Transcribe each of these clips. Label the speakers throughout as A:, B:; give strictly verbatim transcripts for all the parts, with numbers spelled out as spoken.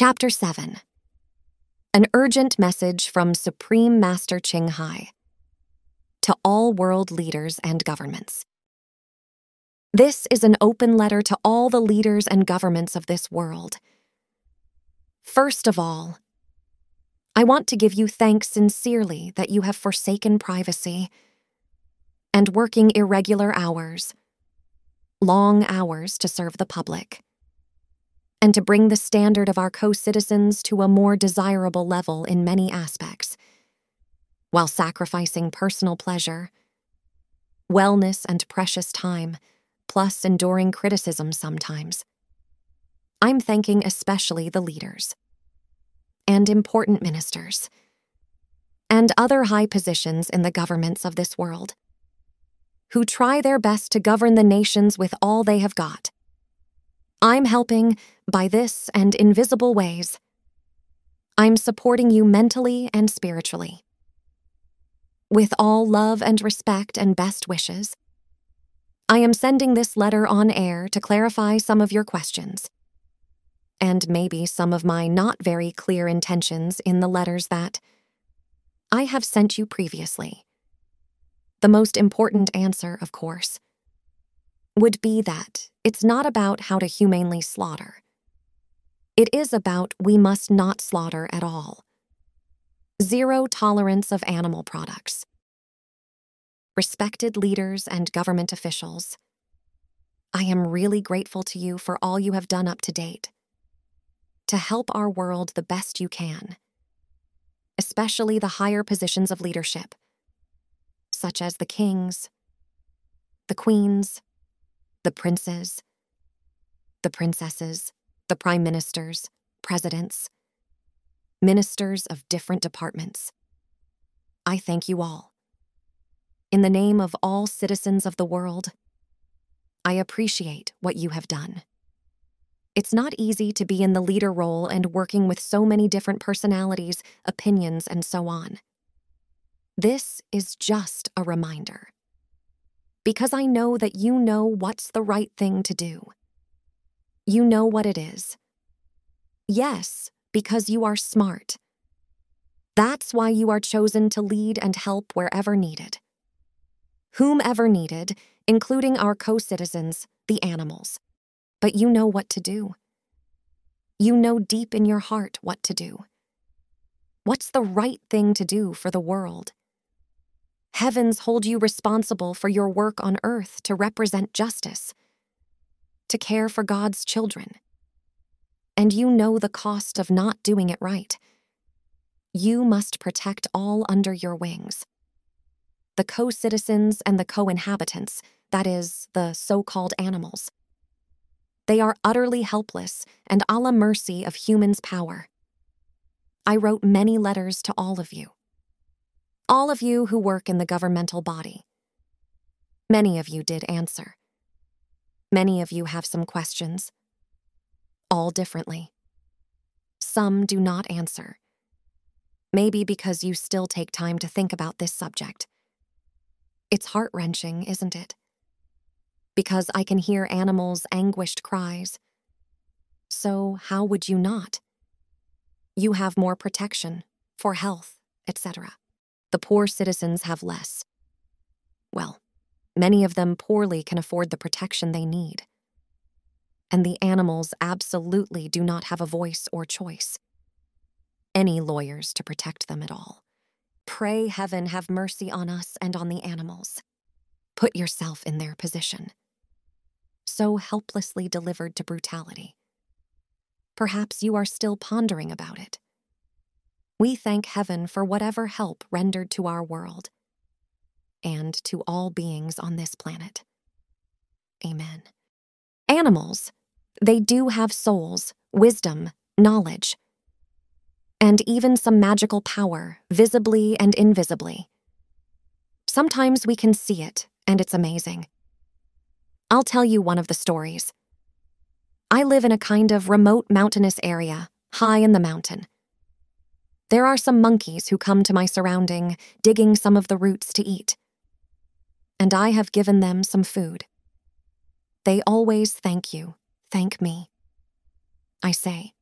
A: Chapter seven. An urgent message from Supreme Master Ching Hai to all world leaders and governments. This is an open letter to all the leaders and governments of this world. First of all, I want to give you thanks sincerely that you have forsaken privacy and working irregular hours, long hours to serve the public, and to bring the standard of our co-citizens to a more desirable level in many aspects, while sacrificing personal pleasure, wellness, and precious time, plus enduring criticism sometimes. I'm thanking especially the leaders and important ministers and other high positions in the governments of this world who try their best to govern the nations with all they have got. I'm helping by this and invisible ways. I'm supporting you mentally and spiritually. With all love and respect and best wishes, I am sending this letter on air to clarify some of your questions, and maybe some of my not very clear intentions in the letters that I have sent you previously. The most important answer, of course, would be that it's not about how to humanely slaughter. It is about we must not slaughter at all. Zero tolerance of animal products. Respected leaders and government officials, I am really grateful to you for all you have done up to date to help our world the best you can, especially the higher positions of leadership, such as the kings, the queens, the princes, the princesses, the prime ministers, presidents, ministers of different departments. I thank you all. In the name of all citizens of the world, I appreciate what you have done. It's not easy to be in the leader role and working with so many different personalities, opinions, and so on. This is just a reminder, because I know that you know what's the right thing to do. You know what it is. Yes, because you are smart. That's why you are chosen to lead and help wherever needed. Whomever needed, including our co-citizens, the animals. But you know what to do. You know deep in your heart what to do. What's the right thing to do for the world? Heavens hold you responsible for your work on earth to represent justice, to care for God's children. And you know the cost of not doing it right. You must protect all under your wings. The co-citizens and the co-inhabitants, that is, the so-called animals. They are utterly helpless and a la mercy of humans' power. I wrote many letters to all of you. All of you who work in the governmental body. Many of you did answer. Many of you have some questions, all differently. Some do not answer. Maybe because you still take time to think about this subject. It's heart-wrenching, isn't it? Because I can hear animals' anguished cries. So how would you not? You have more protection, for health, et cetera. The poor citizens have less. Well, many of them poorly can afford the protection they need. And the animals absolutely do not have a voice or choice. Any lawyers to protect them at all. Pray heaven have mercy on us and on the animals. Put yourself in their position. So helplessly delivered to brutality. Perhaps you are still pondering about it. We thank heaven for whatever help rendered to our world and to all beings on this planet. Amen. Animals, they do have souls, wisdom, knowledge, and even some magical power, visibly and invisibly. Sometimes we can see it, and it's amazing. I'll tell you one of the stories. I live in a kind of remote mountainous area, high in the mountain. There are some monkeys who come to my surrounding, digging some of the roots to eat. And I have given them some food. They always thank you, thank me. I say,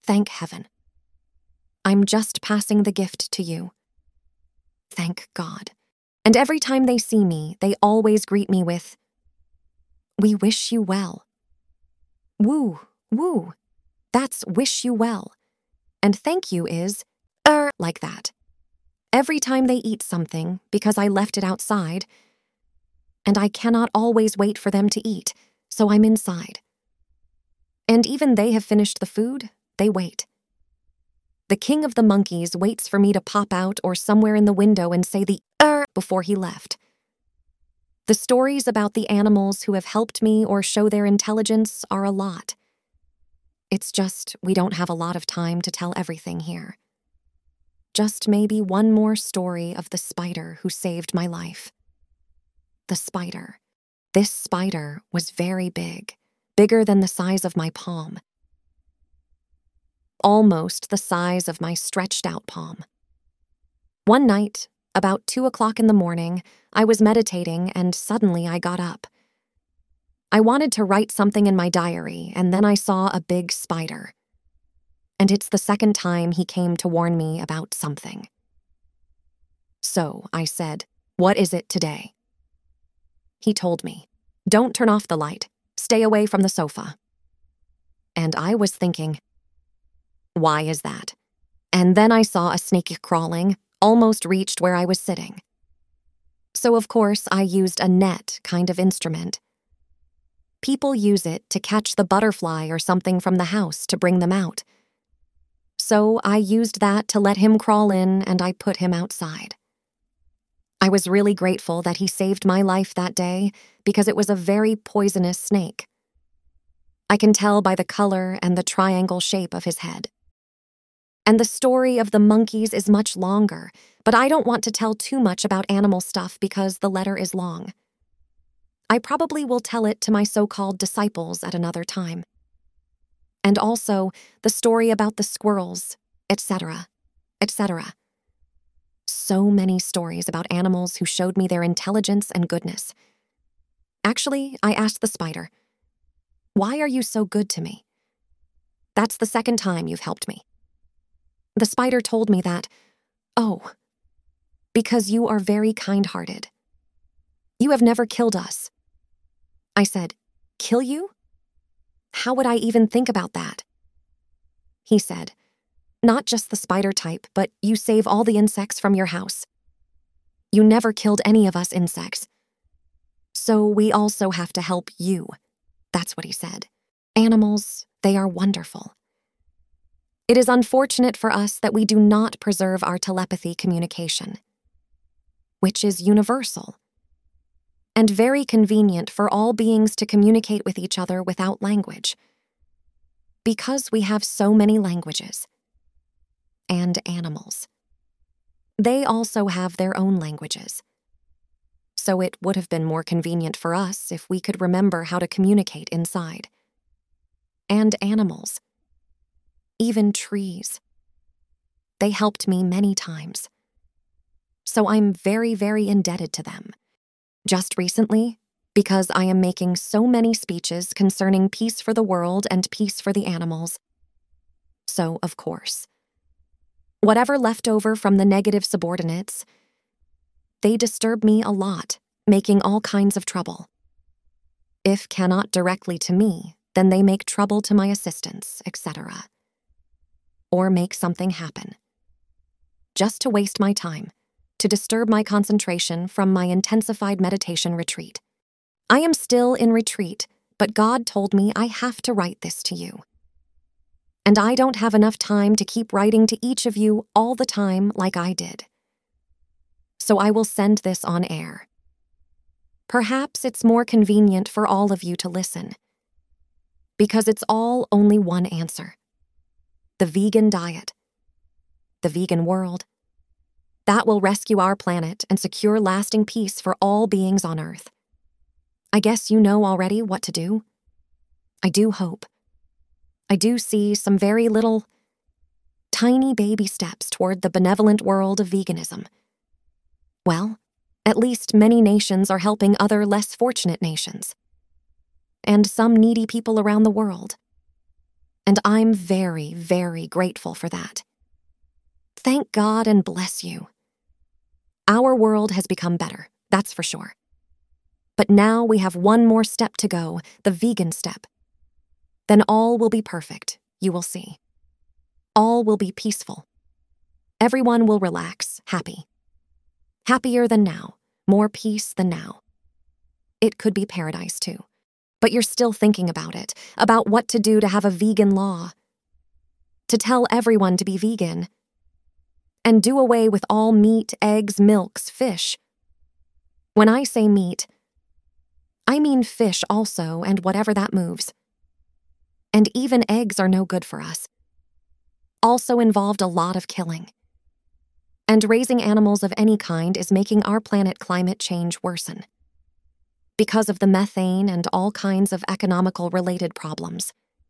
A: Thank heaven. I'm just passing the gift to you. Thank God. And every time they see me, they always greet me with, "We wish you well." Woo, woo. That's wish you well. And thank you is, er, like that. Every time they eat something, because I left it outside, and I cannot always wait for them to eat, so I'm inside. And even they have finished the food, they wait. The king of the monkeys waits for me to pop out or somewhere in the window and say the er before he left. The stories about the animals who have helped me or show their intelligence are a lot. It's just we don't have a lot of time to tell everything here. Just maybe one more story of the spider who saved my life. The spider. This spider was very big, bigger than the size of my palm. Almost the size of my stretched out palm. One night, about two o'clock in the morning, I was meditating and suddenly I got up. I wanted to write something in my diary and then I saw a big spider. And it's the second time he came to warn me about something. So I said, "What is it today?" He told me, "Don't turn off the light. Stay away from the sofa." And I was thinking, why is that? And then I saw a snake crawling, almost reached where I was sitting. So of course I used a net kind of instrument. People use it to catch the butterfly or something from the house to bring them out. So I used that to let him crawl in and I put him outside. I was really grateful that he saved my life that day because it was a very poisonous snake. I can tell by the color and the triangle shape of his head. And the story of the monkeys is much longer, but I don't want to tell too much about animal stuff because the letter is long. I probably will tell it to my so-called disciples at another time. And also the story about the squirrels, et cetera, et cetera. So many stories about animals who showed me their intelligence and goodness. Actually, I asked the spider, "Why are you so good to me? That's the second time you've helped me." The spider told me that, "Oh, because you are very kind-hearted. You have never killed us." I said, "Kill you? How would I even think about that?" He said, "Not just the spider type, but you save all the insects from your house. You never killed any of us insects. So we also have to help you." That's what he said. Animals, they are wonderful. It is unfortunate for us that we do not preserve our telepathy communication, which is universal, and very convenient for all beings to communicate with each other without language, because we have so many languages. And animals. They also have their own languages. So it would have been more convenient for us if we could remember how to communicate inside. And animals. Even trees. They helped me many times. So I'm very, very indebted to them. Just recently, because I am making so many speeches concerning peace for the world and peace for the animals. So, of course, whatever left over from the negative subordinates, they disturb me a lot, making all kinds of trouble. If cannot directly to me, then they make trouble to my assistants, et cetera. Or make something happen. Just to waste my time, to disturb my concentration from my intensified meditation retreat. I am still in retreat, but God told me I have to write this to you. And I don't have enough time to keep writing to each of you all the time like I did. So I will send this on air. Perhaps it's more convenient for all of you to listen, because it's all only one answer. The vegan diet. The vegan world. That will rescue our planet and secure lasting peace for all beings on Earth. I guess you know already what to do. I do hope. I do see some very little, tiny baby steps toward the benevolent world of veganism. Well, at least many nations are helping other less fortunate nations. And some needy people around the world. And I'm very, very grateful for that. Thank God and bless you. Our world has become better, that's for sure. But now we have one more step to go, the vegan step. Then all will be perfect, you will see. All will be peaceful. Everyone will relax, happy. Happier than now, more peace than now. It could be paradise too. But you're still thinking about it, about what to do to have a vegan law. To tell everyone to be vegan. And do away with all meat, eggs, milks, fish. When I say meat, I mean fish also and whatever that moves. And even eggs are no good for us. Also involved a lot of killing. And raising animals of any kind is making our planet climate change worsen. Because of the methane and all kinds of economical related problems.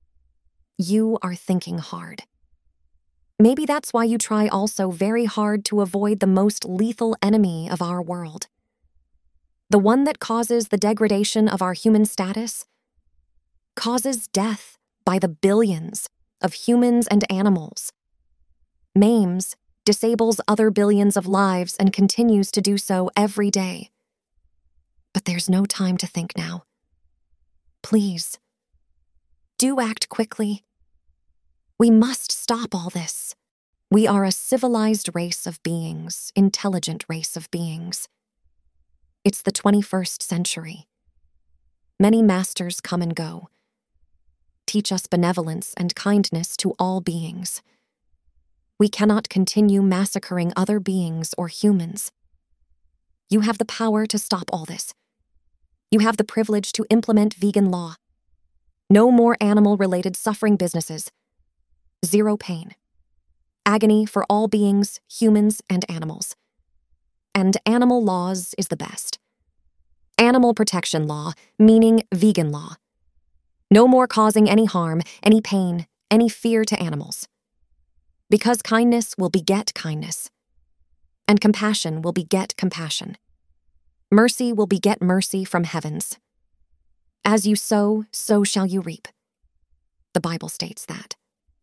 A: You are thinking hard. Maybe that's why you try also very hard to avoid the most lethal enemy of our world. The one that causes the degradation of our human status, causes death by the billions of humans and animals, maims, disables other billions of lives and continues to do so every day. But there's no time to think now. Please, do act quickly. We must stop all this. We are a civilized race of beings, intelligent race of beings. It's the twenty-first century. Many masters come and go. Teach us benevolence and kindness to all beings. We cannot continue massacring other beings or humans. You have the power to stop all this. You have the privilege to implement vegan law. No more animal-related suffering businesses. Zero pain. Agony for all beings, humans and animals. And animal laws is the best. Animal protection law, meaning vegan law. No more causing any harm, any pain, any fear to animals. Because kindness will beget kindness. And compassion will beget compassion. Mercy will beget mercy from heavens. As you sow, so shall you reap. The Bible states that.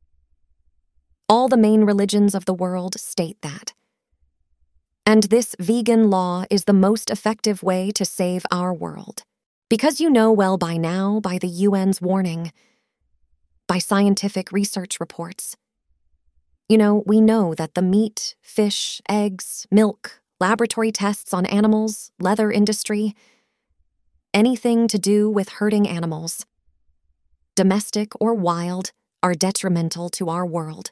A: All the main religions of the world state that. And this vegan law is the most effective way to save our world. Because you know well by now, by the U N's warning, by scientific research reports. You know, we know that the meat, fish, eggs, milk, laboratory tests on animals, leather industry, anything to do with hurting animals, domestic or wild, are detrimental to our world.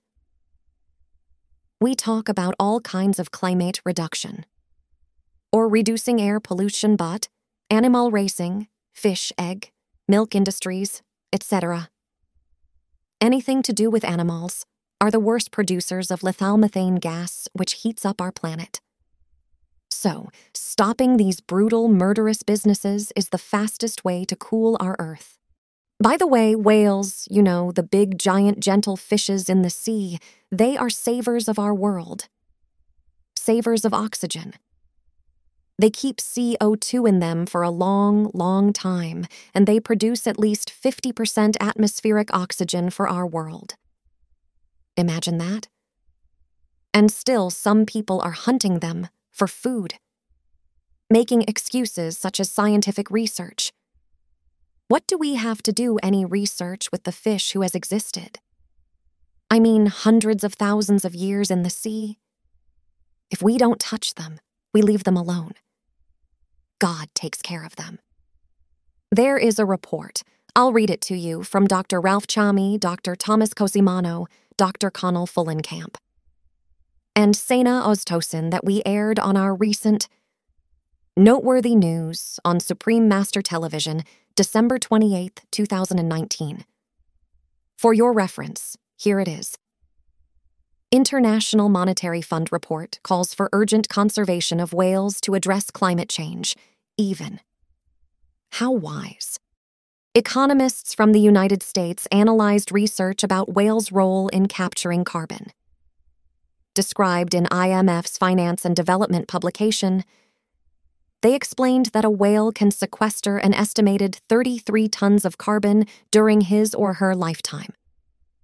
A: We talk about all kinds of climate reduction, or reducing air pollution, but animal racing, fish, egg, milk industries, et cetera. Anything to do with animals are the worst producers of lethal methane gas, which heats up our planet. So, stopping these brutal, murderous businesses is the fastest way to cool our Earth. By the way, whales, you know, the big, giant, gentle fishes in the sea, they are savers of our world. Savers of oxygen. They keep C O two in them for a long, long time, and they produce at least fifty percent atmospheric oxygen for our world. Imagine that. And still, some people are hunting them for food, making excuses such as scientific research. What do we have to do any research with the fish who has existed? I mean, hundreds of thousands of years in the sea. If we don't touch them, we leave them alone. God takes care of them. There is a report, I'll read it to you, from Doctor Ralph Chami, Doctor Thomas Cosimano, Doctor Connell Fullenkamp, and Sena Oztosin that we aired on our recent Noteworthy News on Supreme Master Television, December twenty-eighth, two thousand nineteen. For your reference, here it is. International Monetary Fund report calls for urgent conservation of whales to address climate change, even. How wise. Economists from the United States analyzed research about whales' role in capturing carbon. Described in I M F's Finance and Development publication, they explained that a whale can sequester an estimated thirty-three tons of carbon during his or her lifetime.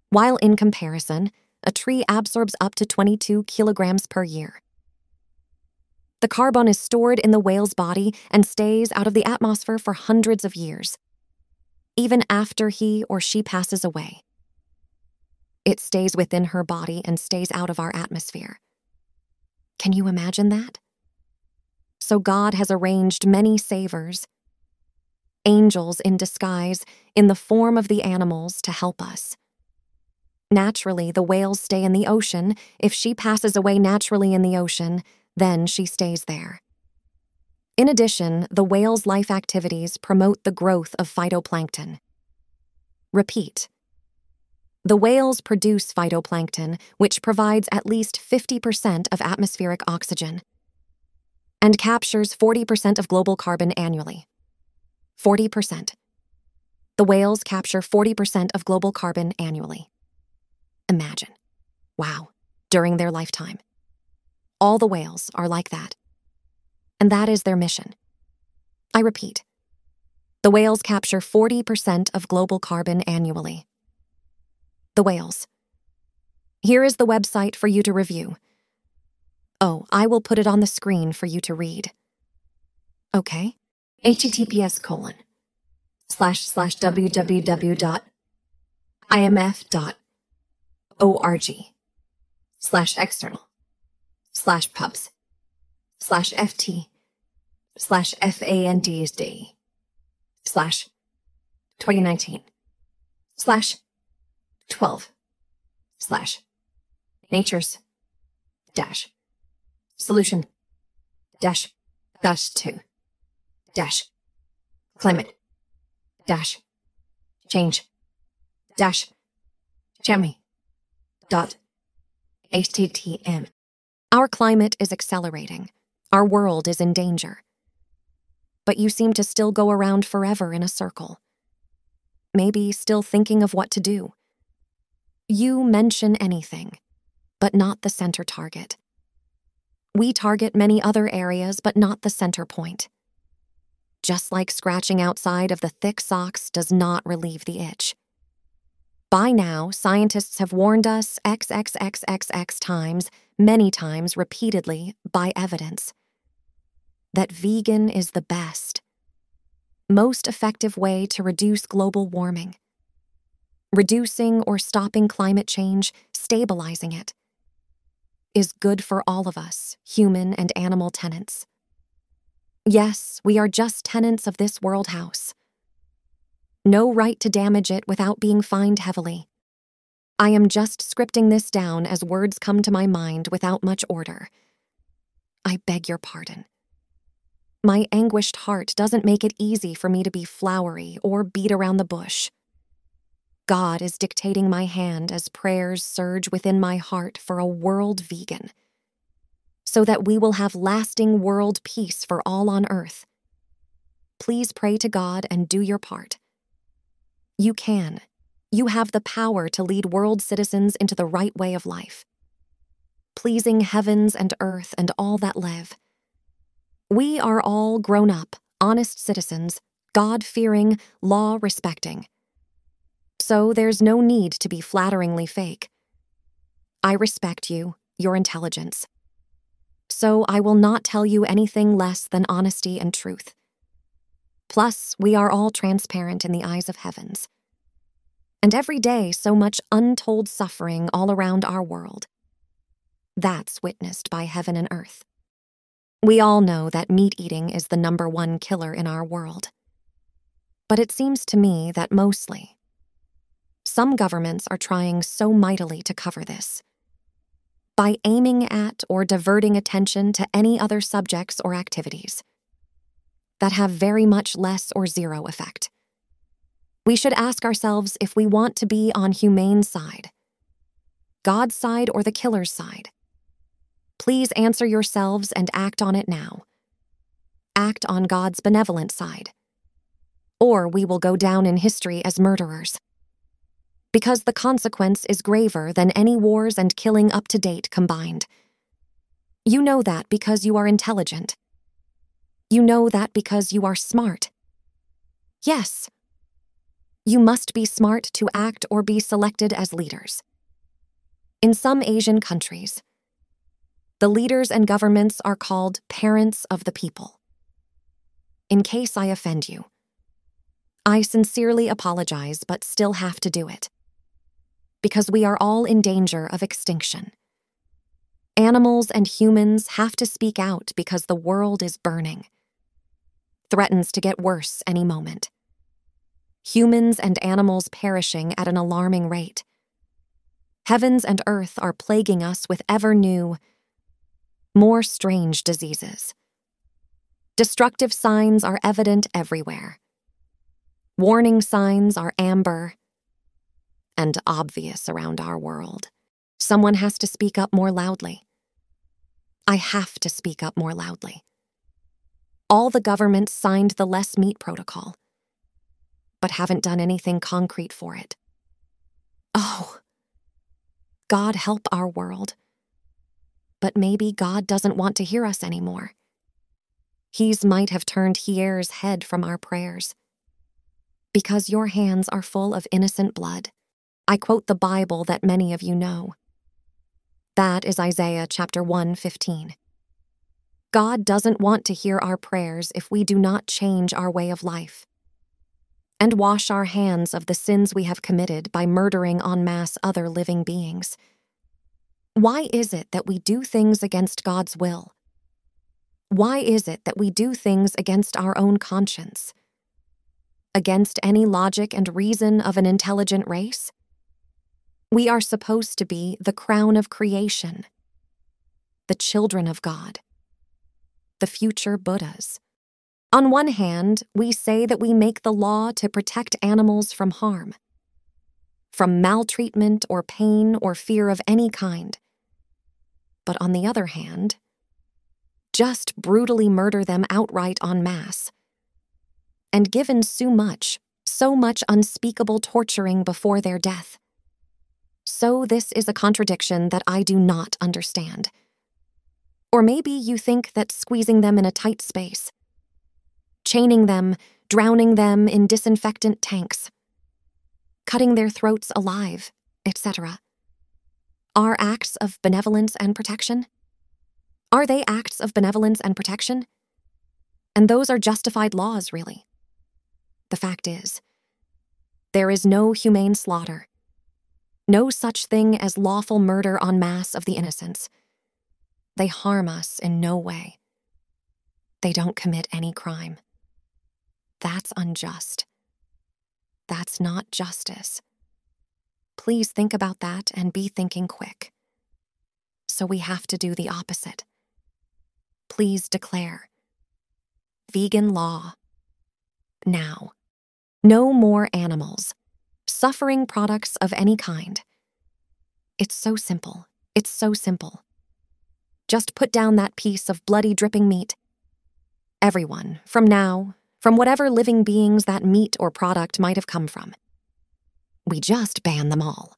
A: while in comparison, a tree absorbs up to twenty-two kilograms per year. The carbon is stored in the whale's body and stays out of the atmosphere for hundreds of years, even after he or she passes away. It stays within her body and stays out of our atmosphere. Can you imagine that? So God has arranged many savers, angels in disguise, in the form of the animals to help us. Naturally, the whales stay in the ocean. If she passes away naturally in the ocean, then she stays there. In addition, the whale's life activities promote the growth of phytoplankton. Repeat. The whales produce phytoplankton, which provides at least fifty percent of atmospheric oxygen and captures forty percent of global carbon annually. forty percent. The whales capture forty percent of global carbon annually. Imagine. Wow. During their lifetime. All the whales are like that. And that is their mission. I repeat. The whales capture forty percent of global carbon annually. The whales. Here is the website for you to review. Oh, I will put it on the screen for you to read. Okay. https colon slash slash www dot imf dot org slash external slash pubs slash ft slash fandsd slash twenty nineteen slash twelve slash natures dash solution dash dash two dash climate dash change dash chami dot htm. Our climate is accelerating. Our world is in danger. But you seem to still go around forever in a circle. Maybe still thinking of what to do. You mention anything, but not the center target. We target many other areas, but not the center point. Just like scratching outside of the thick socks does not relieve the itch. By now, scientists have warned us X X X X X times, many times, repeatedly, by evidence, that vegan is the best, most effective way to reduce global warming. Reducing or stopping climate change, stabilizing it, is good for all of us, human and animal tenants. Yes, we are just tenants of this world house. No right to damage it without being fined heavily. I am just scripting this down as words come to my mind without much order. I beg your pardon. My anguished heart doesn't make it easy for me to be flowery or beat around the bush. God is dictating my hand as prayers surge within my heart for a world vegan, so that we will have lasting world peace for all on earth. Please pray to God and do your part. You can. You have the power to lead world citizens into the right way of life, pleasing heavens and earth and all that live. We are all grown up, honest citizens, God-fearing, law-respecting. So there's no need to be flatteringly fake. I respect you, your intelligence. So I will not tell you anything less than honesty and truth. Plus, we are all transparent in the eyes of heavens. And every day, so much untold suffering all around our world. That's witnessed by heaven and earth. We all know that meat eating is the number one killer in our world. But it seems to me that mostly, some governments are trying so mightily to cover this, by aiming at or diverting attention to any other subjects or activities that have very much less or zero effect. We should ask ourselves if we want to be on humane's side, God's side, or the killer's side. Please answer yourselves and act on it now. Act on God's benevolent side, or we will go down in history as murderers. Because the consequence is graver than any wars and killing up to date combined. You know that because you are intelligent. You know that because you are smart. Yes. You must be smart to act or be selected as leaders. In some Asian countries, the leaders and governments are called parents of the people. In case I offend you, I sincerely apologize but still have to do it. Because we are all in danger of extinction. Animals and humans have to speak out because the world is burning. Threatens to get worse any moment. Humans and animals perishing at an alarming rate. Heavens and earth are plaguing us with ever new, more strange diseases. Destructive signs are evident everywhere. Warning signs are amber and obvious around our world. Someone has to speak up more loudly. I have to speak up more loudly. All the governments signed the Less Meat Protocol, but haven't done anything concrete for it. Oh, God help our world. But maybe God doesn't want to hear us anymore. He's might have turned Hier's head from our prayers. Because your hands are full of innocent blood. I quote the Bible that many of you know. That is Isaiah chapter one fifteen. God doesn't want to hear our prayers if we do not change our way of life and wash our hands of the sins we have committed by murdering en masse other living beings. Why is it that we do things against God's will? Why is it that we do things against our own conscience? Against any logic and reason of an intelligent race? We are supposed to be the crown of creation, the children of God, the future Buddhas. On one hand, we say that we make the law to protect animals from harm, from maltreatment or pain or fear of any kind. But on the other hand, just brutally murder them outright en masse. And given so much, so much unspeakable torturing before their death. So this is a contradiction that I do not understand. Or maybe you think that squeezing them in a tight space, chaining them, drowning them in disinfectant tanks, cutting their throats alive, et cetera, are acts of benevolence and protection? Are they acts of benevolence and protection? And those are justified laws, really. The fact is, there is no humane slaughter, no such thing as lawful murder en masse of the innocents. They harm us in no way. They don't commit any crime. That's unjust. That's not justice. Please think about that and be thinking quick. So we have to do the opposite. Please declare vegan law now. No more animals, suffering products of any kind. It's so simple. It's so simple. Just put down that piece of bloody dripping meat. Everyone, from now, from whatever living beings that meat or product might have come from. We just ban them all.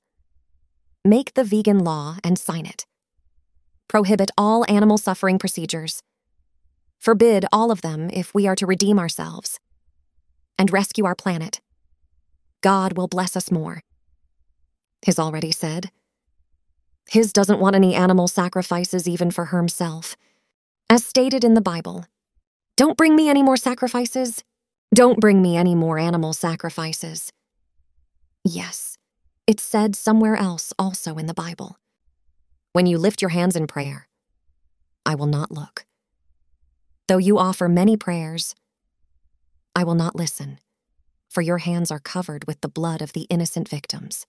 A: Make the vegan law and sign it. Prohibit all animal suffering procedures. Forbid all of them if we are to redeem ourselves and rescue our planet. God will bless us more. His already said. His doesn't want any animal sacrifices even for himself. As stated in the Bible, don't bring me any more sacrifices. Don't bring me any more animal sacrifices. Yes, it's said somewhere else also in the Bible. When you lift your hands in prayer, I will not look. Though you offer many prayers, I will not listen, for your hands are covered with the blood of the innocent victims.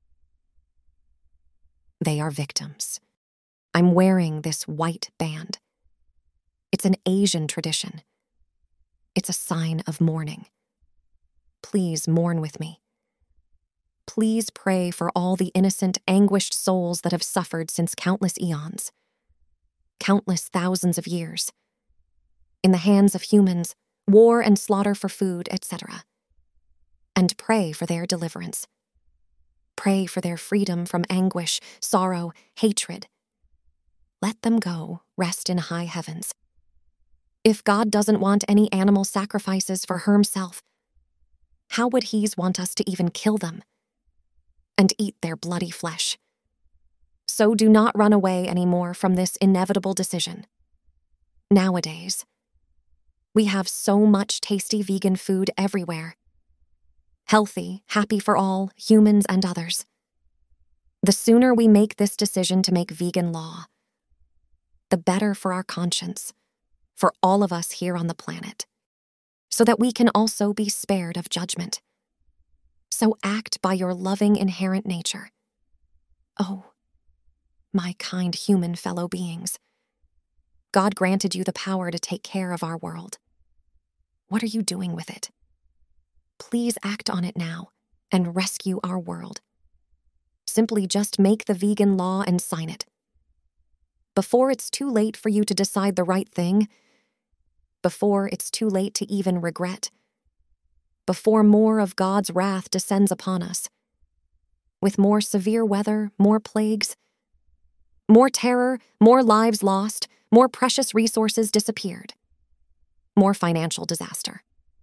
A: They are victims. I'm wearing this white band. It's an Asian tradition. It's a sign of mourning. Please mourn with me. Please pray for all the innocent, anguished souls that have suffered since countless eons, countless thousands of years, in the hands of humans, war and slaughter for food, et cetera. And pray for their deliverance. Pray for their freedom from anguish, sorrow, hatred. Let them go, rest in high heavens. If God doesn't want any animal sacrifices for himself, how would he want us to even kill them and eat their bloody flesh? So do not run away anymore from this inevitable decision. Nowadays, we have so much tasty vegan food everywhere. Healthy, happy for all, humans and others. The sooner we make this decision to make vegan law, the better for our conscience, for all of us here on the planet, so that we can also be spared of judgment. So act by your loving inherent nature. Oh, my kind human fellow beings, God granted you the power to take care of our world. What are you doing with it? Please act on it now and rescue our world. Simply just make the vegan law and sign it. Before it's too late for you to decide the right thing, before it's too late to even regret, before more of God's wrath descends upon us, with more severe weather, more plagues, more terror, more lives lost, more precious resources disappeared, more financial disaster.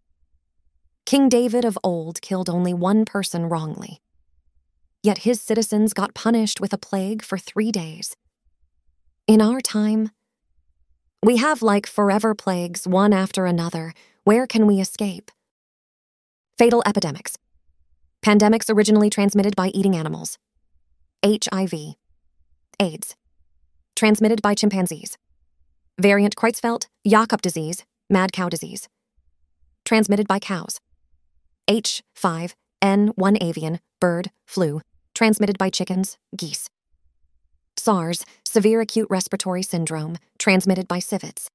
A: King David of old killed only one person wrongly, yet his citizens got punished with a plague for three days. In our time, we have like forever plagues, one after another. Where can we escape? Fatal epidemics. Pandemics originally transmitted by eating animals. H I V. AIDS. Transmitted by chimpanzees. Variant Creutzfeldt, Jakob disease, mad cow disease. Transmitted by cows. H five N one avian, bird, flu. Transmitted by chickens, geese. SARS, severe acute respiratory syndrome, transmitted by civets.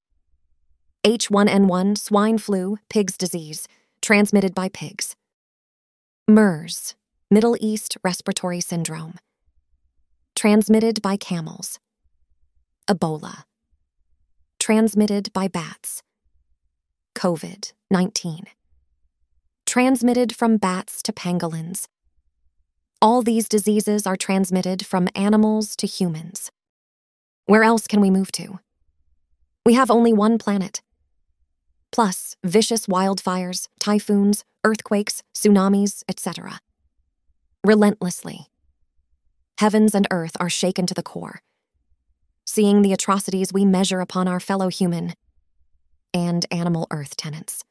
A: H one N one, swine flu, pig's disease, transmitted by pigs. MERS, Middle East respiratory syndrome, transmitted by camels. Ebola, transmitted by bats. COVID nineteen, transmitted from bats to pangolins. All these diseases are transmitted from animals to humans. Where else can we move to? We have only one planet. Plus vicious wildfires, typhoons, earthquakes, tsunamis, et cetera. Relentlessly, heavens and earth are shaken to the core, seeing the atrocities we measure upon our fellow human and animal earth tenants.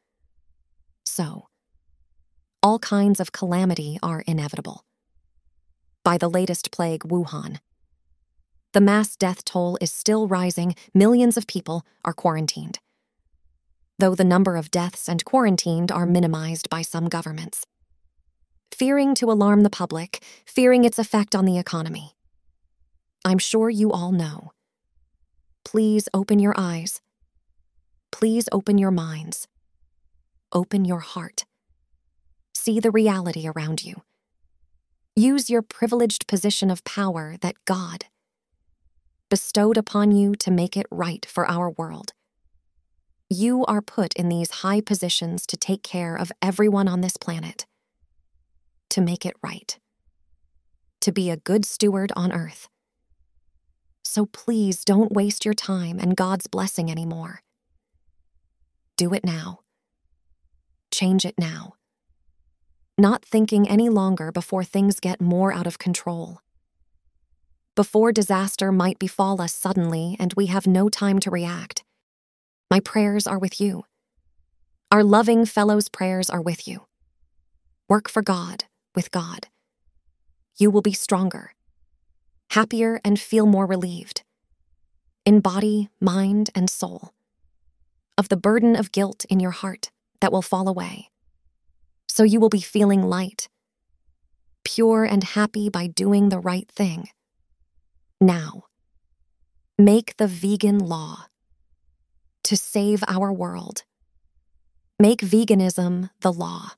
A: So, all kinds of calamity are inevitable. By the latest plague, Wuhan, the mass death toll is still rising. Millions of people are quarantined, though the number of deaths and quarantined are minimized by some governments, fearing to alarm the public, fearing its effect on the economy. I'm sure you all know. Please open your eyes. Please open your minds. Open your heart. See the reality around you. Use your privileged position of power that God bestowed upon you to make it right for our world. You are put in these high positions to take care of everyone on this planet, to make it right, to be a good steward on earth. So please don't waste your time and God's blessing anymore. Do it now. Change it now. Not thinking any longer before things get more out of control. Before disaster might befall us suddenly and we have no time to react. My prayers are with you. Our loving fellows' prayers are with you. Work for God, with God. You will be stronger, happier, and feel more relieved, in body, mind, and soul, of the burden of guilt in your heart that will fall away. So you will be feeling light, pure and happy by doing the right thing. Now, make the vegan law to save our world. Make veganism the law.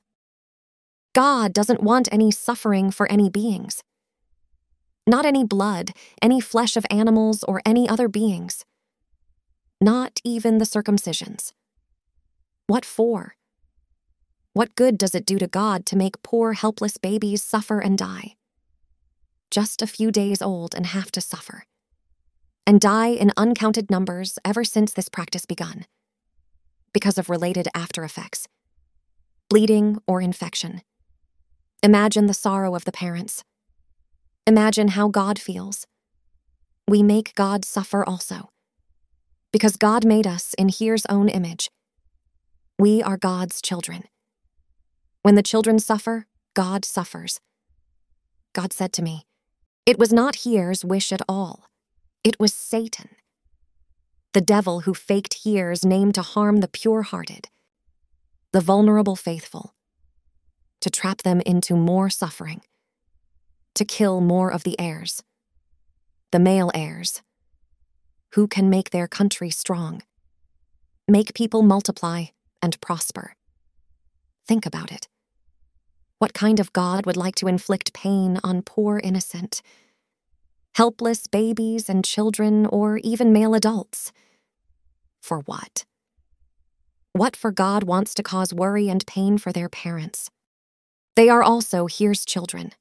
A: God doesn't want any suffering for any beings. Not any blood, any flesh of animals, or any other beings. Not even the circumcisions. What for? What good does it do to God to make poor, helpless babies suffer and die? Just a few days old and have to suffer, and die in uncounted numbers ever since this practice begun, because of related after effects. bleeding or infection. Imagine the sorrow of the parents. Imagine how God feels. We make God suffer also. Because God made us in His own image. We are God's children. When the children suffer, God suffers. God said to me, "It was not His wish at all. It was Satan, the devil who faked His name to harm the pure-hearted, the vulnerable faithful, to trap them into more suffering, to kill more of the heirs, the male heirs, who can make their country strong, make people multiply and prosper." Think about it. What kind of God would like to inflict pain on poor innocent, helpless babies and children, or even male adults? For what? What for God wants to cause worry and pain for their parents? They are also His children.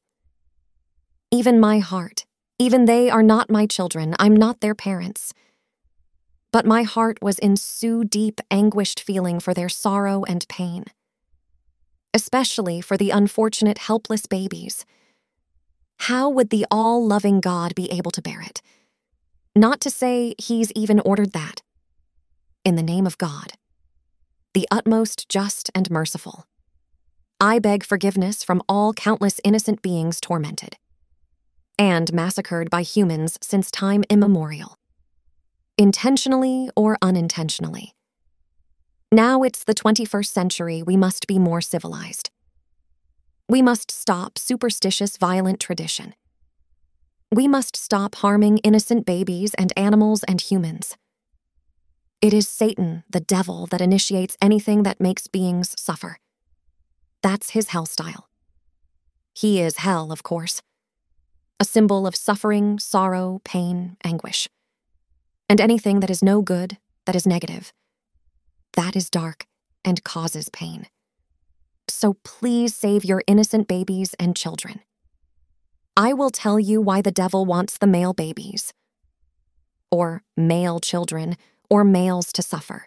A: Even my heart, even they are not my children, I'm not their parents. But my heart was in so deep, anguished feeling for their sorrow and pain. Especially for the unfortunate, helpless babies. How would the all-loving God be able to bear it? Not to say He's even ordered that. In the name of God, the utmost just and merciful, I beg forgiveness from all countless innocent beings tormented and massacred by humans since time immemorial, intentionally or unintentionally. Now it's the twenty-first century, we must be more civilized. We must stop superstitious, violent tradition. We must stop harming innocent babies and animals and humans. It is Satan, the devil, that initiates anything that makes beings suffer. That's his hell style. He is hell, of course. A symbol of suffering, sorrow, pain, anguish. And anything that is no good, that is negative, that is dark and causes pain. So please save your innocent babies and children. I will tell you why the devil wants the male babies, or male children, or males to suffer.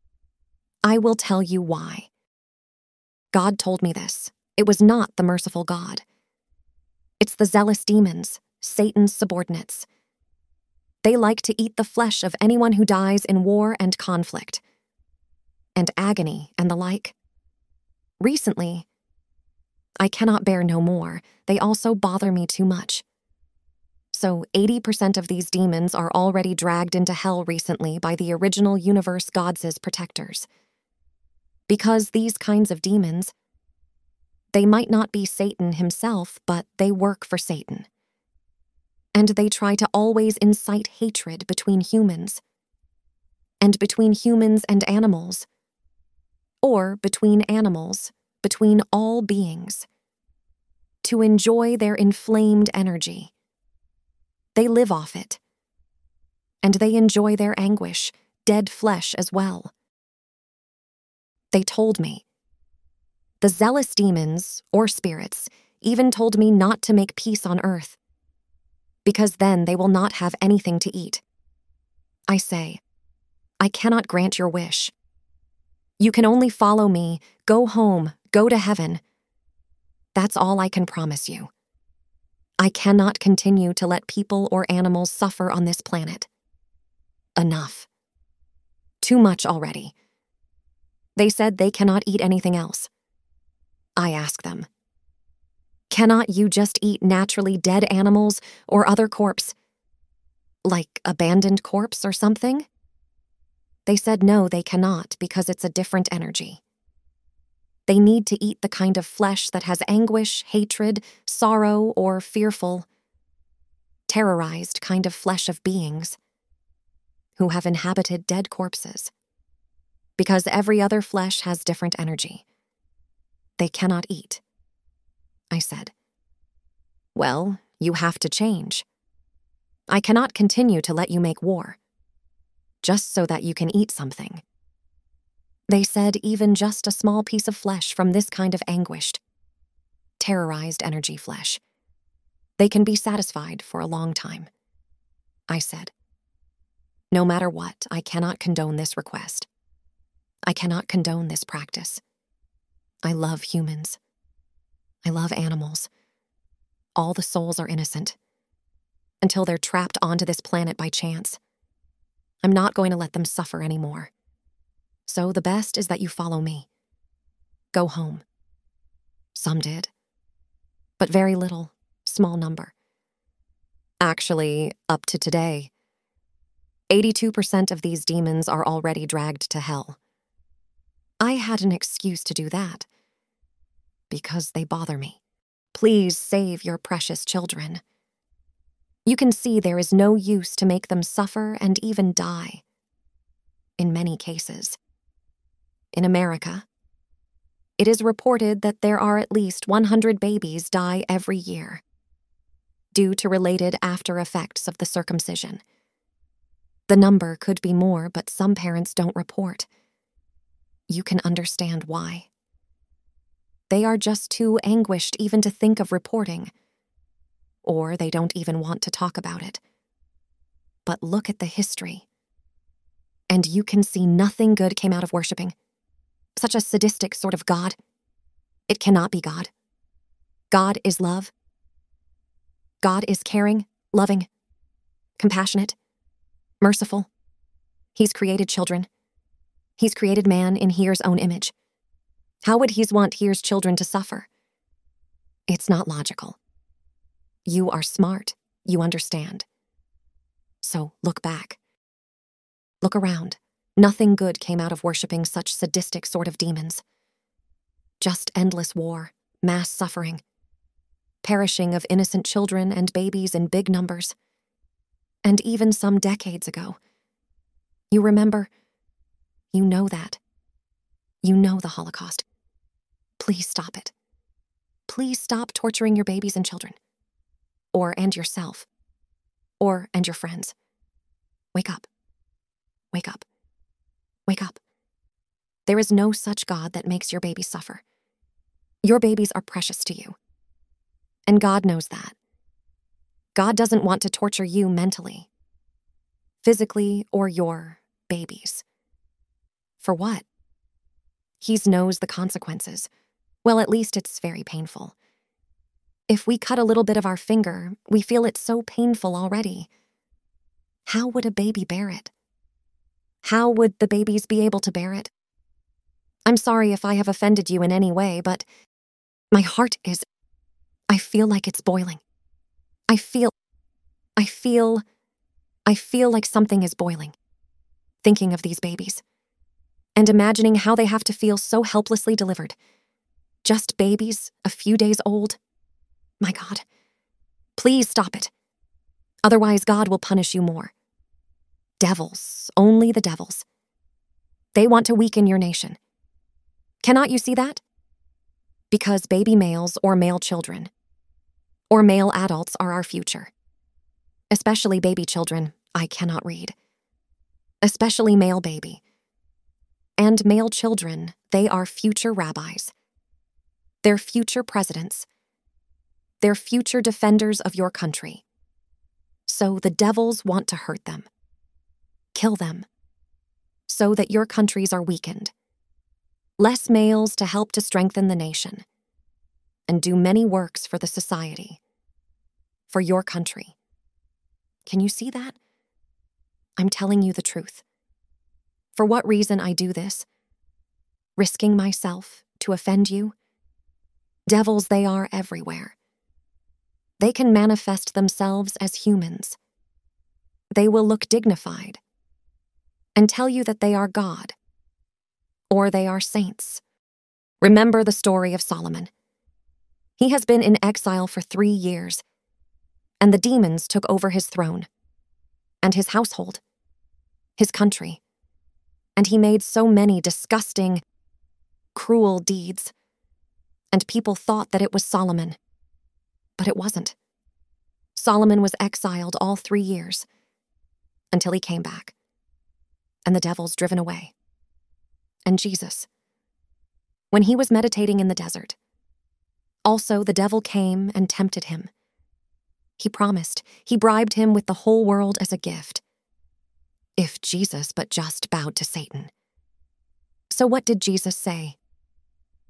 A: I will tell you why. God told me this. It was not the merciful God. It's the zealous demons, Satan's subordinates. They like to eat the flesh of anyone who dies in war and conflict, and agony and the like. Recently, I cannot bear no more. They also bother me too much. So eighty percent of these demons are already dragged into hell recently by the original universe gods' protectors. Because these kinds of demons, they might not be Satan himself, but they work for Satan. And they try to always incite hatred between humans, and between humans and animals, or between animals, between all beings, to enjoy their inflamed energy. They live off it, and they enjoy their anguish, dead flesh as well. They told me. The zealous demons, or spirits, even told me not to make peace on earth, because then they will not have anything to eat. I say, I cannot grant your wish. You can only follow me, go home, go to heaven. That's all I can promise you. I cannot continue to let people or animals suffer on this planet. Enough. Too much already. They said they cannot eat anything else. I ask them, cannot you just eat naturally dead animals or other corpse, like abandoned corpse or something? They said no, they cannot because it's a different energy. They need to eat the kind of flesh that has anguish, hatred, sorrow, or fearful, terrorized kind of flesh of beings who have inhabited dead corpses, because every other flesh has different energy. They cannot eat. I said, well, you have to change. I cannot continue to let you make war, just so that you can eat something. They said even just a small piece of flesh from this kind of anguished, terrorized energy flesh, they can be satisfied for a long time. I said, no matter what, I cannot condone this request. I cannot condone this practice. I love humans. I love animals. All the souls are innocent. Until they're trapped onto this planet by chance. I'm not going to let them suffer anymore. So the best is that you follow me. Go home. Some did. But very little, small number. Actually, up to today, eighty-two percent of these demons are already dragged to hell. I had an excuse to do that. Because they bother me. Please save your precious children. You can see there is no use to make them suffer and even die. In many cases. In America, it is reported that there are at least one hundred babies die every year due to related after effects of the circumcision. The number could be more, but some parents don't report. You can understand why. They are just too anguished even to think of reporting, or they don't even want to talk about it. But look at the history, and you can see nothing good came out of worshiping such a sadistic sort of God. It cannot be God. God is love. God is caring, loving, compassionate, merciful. He's created children. He's created man in His own image. How would He want His children to suffer? It's not logical. You are smart. You understand. So look back. Look around. Nothing good came out of worshiping such sadistic sort of demons. Just endless war, mass suffering, perishing of innocent children and babies in big numbers. And even some decades ago. You remember, you know that. You know the Holocaust. Please stop it. Please stop torturing your babies and children. Or and yourself. Or and your friends. Wake up. Wake up. Wake up. There is no such God that makes your babies suffer. Your babies are precious to you. And God knows that. God doesn't want to torture you mentally, physically, or your babies. For what? He knows the consequences. Well, at least it's very painful. If we cut a little bit of our finger, we feel it so painful already. How would a baby bear it? How would the babies be able to bear it? I'm sorry if I have offended you in any way, but my heart is... I feel like it's boiling. I feel... I feel... I feel like something is boiling. Thinking of these babies. And imagining how they have to feel so helplessly delivered. Just babies, a few days old. My God. Please stop it. Otherwise, God will punish you more. Devils, only the devils. They want to weaken your nation. Cannot you see that? Because baby males or male children, or male adults are our future. Especially baby children, I cannot read. Especially male baby. And male children, they are future rabbis. They're future presidents. They're future defenders of your country. So the devils want to hurt them. Kill them, so that your countries are weakened. Less males to help to strengthen the nation, and do many works for the society, for your country. Can you see that? I'm telling you the truth. For what reason I do this? Risking myself to offend you? Devils, they are everywhere. They can manifest themselves as humans. They will look dignified and tell you that they are God, or they are saints. Remember the story of Solomon. He has been in exile for three years, and the demons took over his throne, and his household, his country, and he made so many disgusting, cruel deeds, and people thought that it was Solomon, but it wasn't. Solomon was exiled all three years, until he came back. And the devils driven away. And Jesus, when he was meditating in the desert, also the devil came and tempted him. He promised, he bribed him with the whole world as a gift. If Jesus but just bowed to Satan. So what did Jesus say?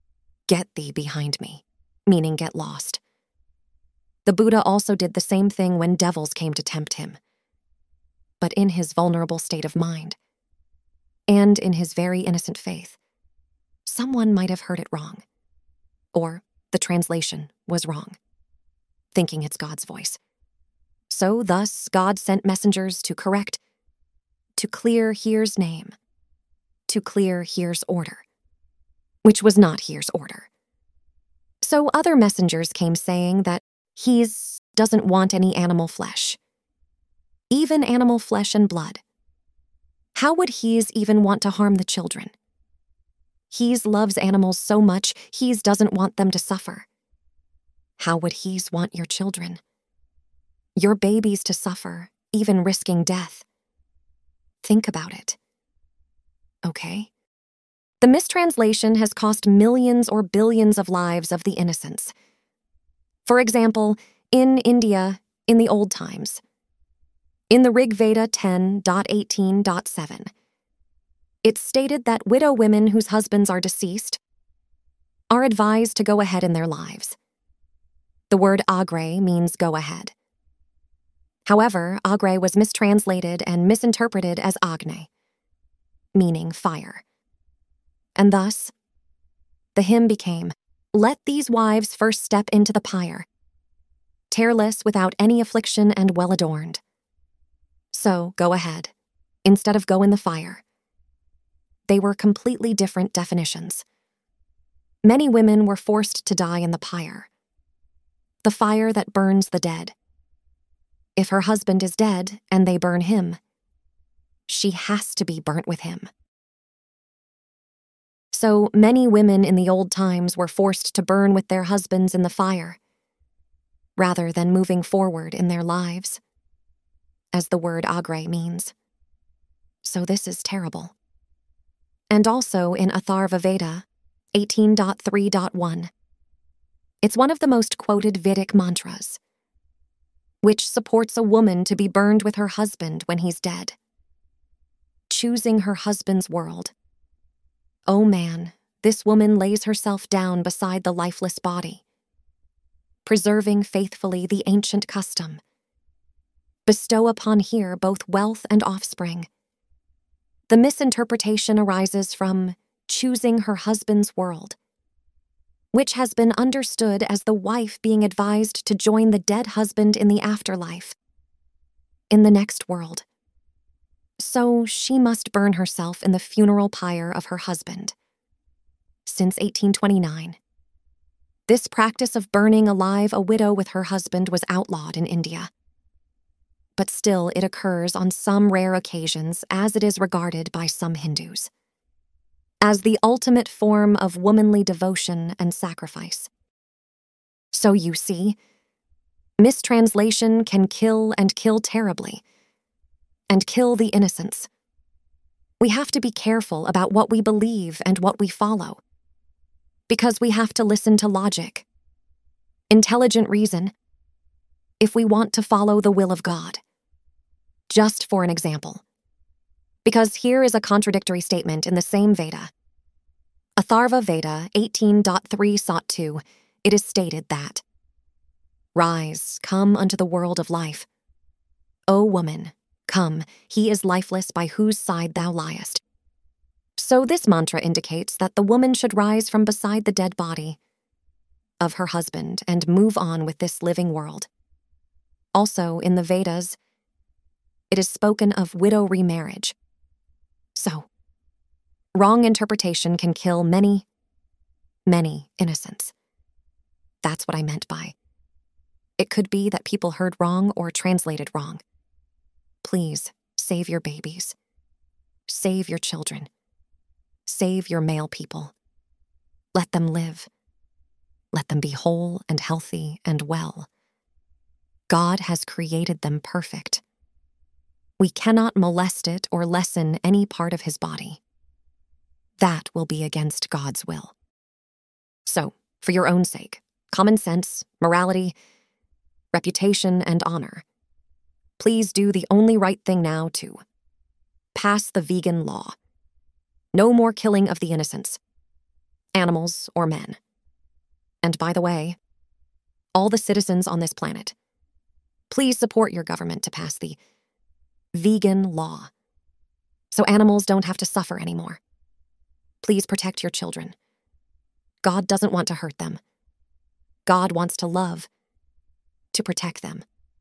A: "Get thee behind me," meaning get lost. The Buddha also did the same thing when devils came to tempt him. But in his vulnerable state of mind, and in his very innocent faith, someone might have heard it wrong. Or the translation was wrong, thinking it's God's voice. So thus God sent messengers to correct, to clear here's name, to clear here's order, which was not here's order. So other messengers came saying that he's doesn't want any animal flesh, even animal flesh and blood. How would he's even want to harm the children? He's loves animals so much, he's doesn't want them to suffer. How would he's want your children? Your babies to suffer, even risking death. Think about it. Okay? The mistranslation has cost millions or billions of lives of the innocents. For example, in India, in the old times, in the Rig Veda ten eighteen seven, it's stated that widow women whose husbands are deceased are advised to go ahead in their lives. The word agre means go ahead. However, agre was mistranslated and misinterpreted as agne, meaning fire. And thus, the hymn became, "Let these wives first step into the pyre, tearless without any affliction and well adorned." So, go ahead, instead of go in the fire. They were completely different definitions. Many women were forced to die in the pyre, the fire that burns the dead. If her husband is dead and they burn him, she has to be burnt with him. So many women in the old times were forced to burn with their husbands in the fire, rather than moving forward in their lives, as the word agre means. So this is terrible. And also in Atharva Veda eighteen three one, it's one of the most quoted Vedic mantras, which supports a woman to be burned with her husband when he's dead. Choosing her husband's world. Oh man, this woman lays herself down beside the lifeless body, preserving faithfully the ancient custom. Bestow upon here both wealth and offspring. The misinterpretation arises from choosing her husband's world, which has been understood as the wife being advised to join the dead husband in the afterlife, in the next world. So she must burn herself in the funeral pyre of her husband. Since eighteen twenty-nine, this practice of burning alive a widow with her husband was outlawed in India. But still it occurs on some rare occasions as it is regarded by some Hindus as the ultimate form of womanly devotion and sacrifice. So you see, mistranslation can kill and kill terribly, and kill the innocents. We have to be careful about what we believe and what we follow, because we have to listen to logic, intelligent reason, if we want to follow the will of God. Just for an example, because here is a contradictory statement in the same Veda. Atharva Veda eighteen three two, it is stated that, "Rise, come unto the world of life. O woman, come, he is lifeless by whose side thou liest." So this mantra indicates that the woman should rise from beside the dead body of her husband and move on with this living world. Also, in the Vedas, it is spoken of widow remarriage. So, wrong interpretation can kill many, many innocents. That's what I meant by, it could be that people heard wrong or translated wrong. Please, save your babies. Save your children. Save your male people. Let them live. Let them be whole and healthy and well. God has created them perfect. We cannot molest it or lessen any part of his body. That will be against God's will. So, for your own sake, common sense, morality, reputation, and honor, please do the only right thing now to pass the vegan law. No more killing of the innocents, animals or men. And by the way, all the citizens on this planet, please support your government to pass the vegan law so animals don't have to suffer anymore. Please protect your children. God doesn't want to hurt them. God wants to love, to protect them,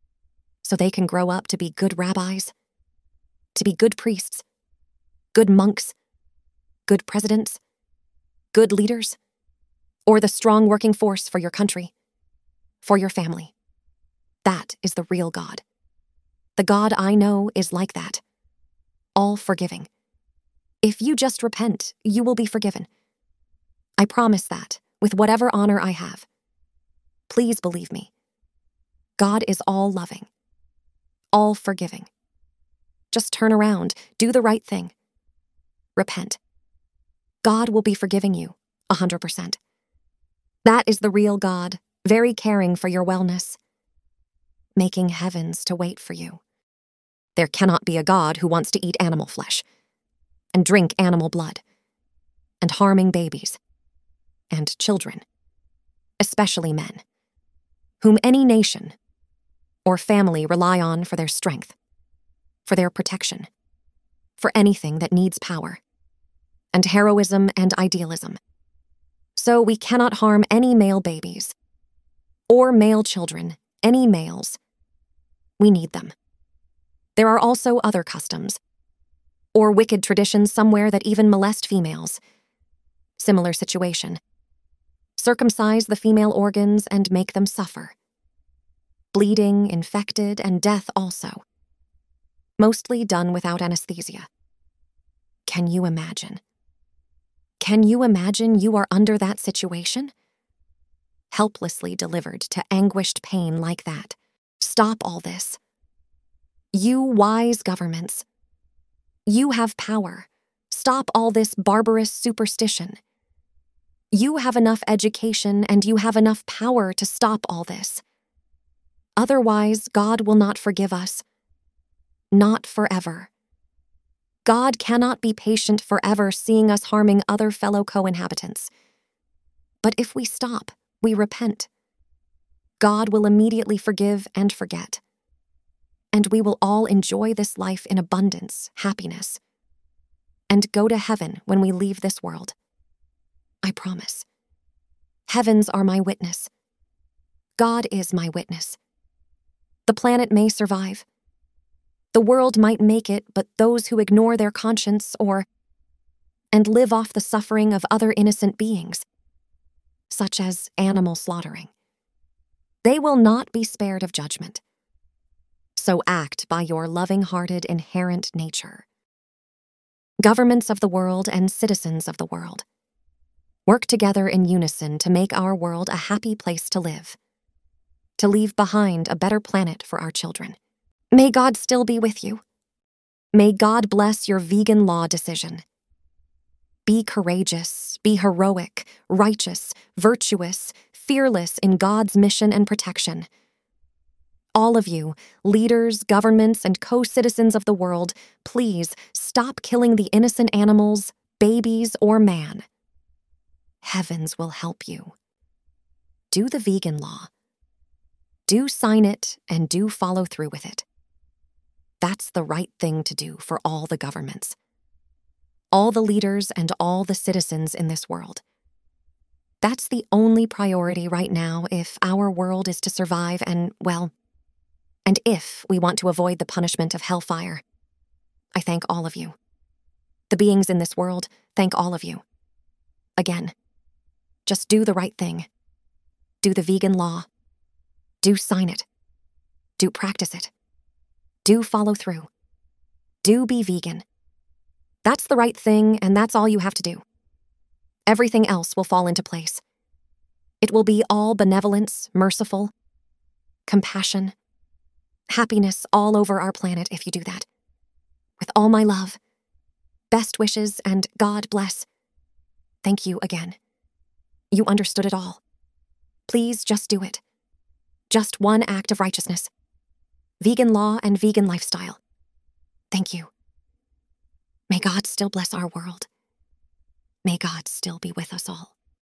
A: so they can grow up to be good rabbis, to be good priests, good monks, good presidents, good leaders, or the strong working force for your country, for your family. That is the real God. The God I know is like that, all forgiving. If you just repent, you will be forgiven. I promise that, with whatever honor I have. Please believe me. God is all loving, all forgiving. Just turn around, do the right thing. Repent. God will be forgiving you, a hundred percent. That is the real God, very caring for your wellness, making heavens to wait for you. There cannot be a God who wants to eat animal flesh, and drink animal blood, and harming babies, and children, especially men, whom any nation or family rely on for their strength, for their protection, for anything that needs power, and heroism and idealism. So we cannot harm any male babies, or male children, any males. We need them. There are also other customs, or wicked traditions somewhere that even molest females. Similar situation. Circumcise the female organs and make them suffer. Bleeding, infected, and death also. Mostly done without anesthesia. Can you imagine? Can you imagine you are under that situation? Helplessly delivered to anguished pain like that. Stop all this. You wise governments. You have power. Stop all this barbarous superstition. You have enough education and you have enough power to stop all this. Otherwise, God will not forgive us. Not forever. God cannot be patient forever seeing us harming other fellow co-inhabitants. But if we stop, we repent, God will immediately forgive and forget. And we will all enjoy this life in abundance, happiness, and go to heaven when we leave this world. I promise. Heavens are my witness. God is my witness. The planet may survive. The world might make it, but those who ignore their conscience or and live off the suffering of other innocent beings, such as animal slaughtering, they will not be spared of judgment. So act by your loving-hearted inherent nature. Governments of the world and citizens of the world, work together in unison to make our world a happy place to live, to leave behind a better planet for our children. May God still be with you. May God bless your vegan law decision. Be courageous, be heroic, righteous, virtuous, fearless in God's mission and protection. All of you, leaders, governments, and co-citizens of the world, please stop killing the innocent animals, babies, or man. Heavens will help you. Do the vegan law. Do sign it and do follow through with it. That's the right thing to do for all the governments, all the leaders, and all the citizens in this world. That's the only priority right now if our world is to survive and, well, and if we want to avoid the punishment of hellfire. I thank all of you. The beings in this world, thank all of you. Again, just do the right thing. Do the vegan law. Do sign it. Do practice it. Do follow through. Do be vegan. That's the right thing, and that's all you have to do. Everything else will fall into place. It will be all benevolence, merciful, compassion, happiness all over our planet if you do that. With all my love, best wishes, and God bless. Thank you again. You understood it all. Please just do it. Just one act of righteousness. Vegan law and vegan lifestyle. Thank you. May God still bless our world. May God still be with us all.